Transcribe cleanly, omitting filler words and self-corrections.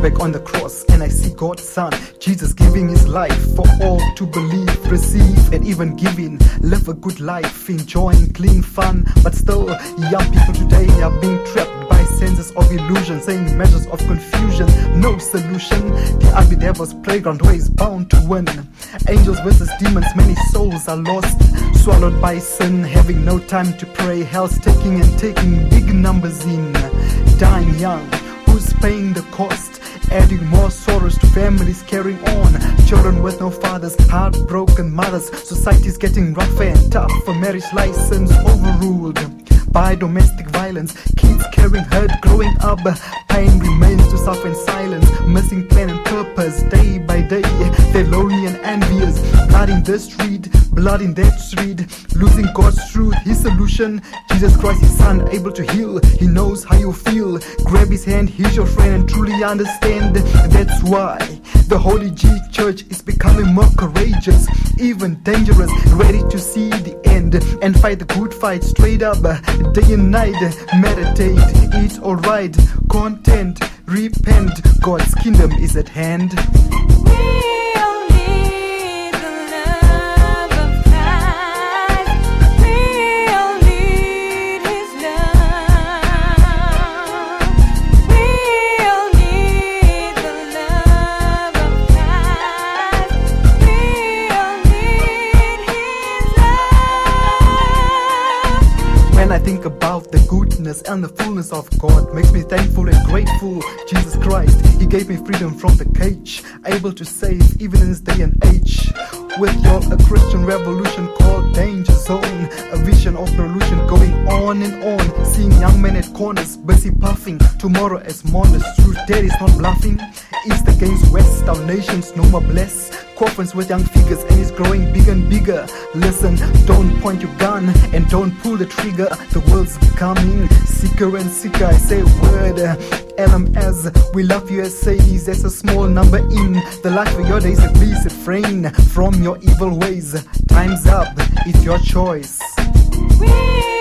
back on the cross and I see God's Son, Jesus giving his life for all to believe, receive, and even giving. Live a good life, enjoying clean fun. But still, young people today are being trapped by senses of illusion, saying measures of confusion, no solution. The ugly devil's playground where he's bound to win. Angels versus demons, many souls are lost, swallowed by sin, having no time to pray. Hell's taking and taking big numbers in. Dying young, who's paying the cost? Adding more sorrows to families carrying on. Children with no fathers, heartbroken mothers. Society's getting rougher and tougher. Marriage license overruled by domestic violence. Kids carrying hurt growing up. Pain remains to suffer in silence. Missing plan and purpose day by day. They're lonely and envious. Blood in this street, blood in that street. Losing God's truth, his solution. Jesus Christ, his son, able to heal. He knows how you feel. Grab his hand, he's your friend and truly understand. That's why the Holy G Church is becoming more courageous, even dangerous, ready to see the end and fight the good fight straight up, day and night. Meditate, eat alright, content, repent, God's kingdom is at hand. When I think about the goodness and the fullness of God, makes me thankful and grateful. Jesus Christ, he gave me freedom from the cage, able to save even in this day and age. With your a Christian revolution called Danger Zone, a vision of revolution going on and on. Seeing young men at corners busy puffing, tomorrow as morning. Truth daddy's not bluffing. East against west, our nations no more blessed. Coffins with young figures and it's growing bigger and bigger. Listen, don't point your gun and don't pull the trigger. The world's becoming sicker and sicker. I say a word, LMS, we love you as Sadies. There's a small number in the life of your days. Please refrain from your evil ways. Time's up, it's your choice.